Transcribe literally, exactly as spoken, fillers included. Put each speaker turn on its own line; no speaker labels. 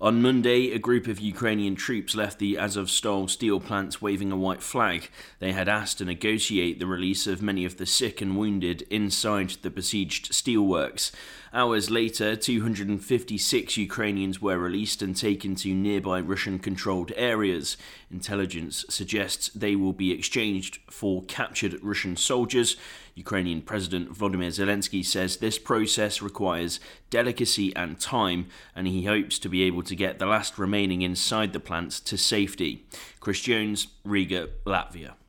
On Monday, a group of Ukrainian troops left the Azovstal steel plant waving a white flag. They had asked to negotiate the release of many of the sick and wounded inside the besieged steelworks. Hours later, two hundred fifty-six Ukrainians were released and taken to nearby Russian-controlled areas. Intelligence suggests they will be exchanged for captured Russian soldiers. Ukrainian President Volodymyr Zelensky says this process requires delicacy and time, and he hopes to be able to get the last remaining inside the plant to safety. Chris Jones, Riga, Latvia.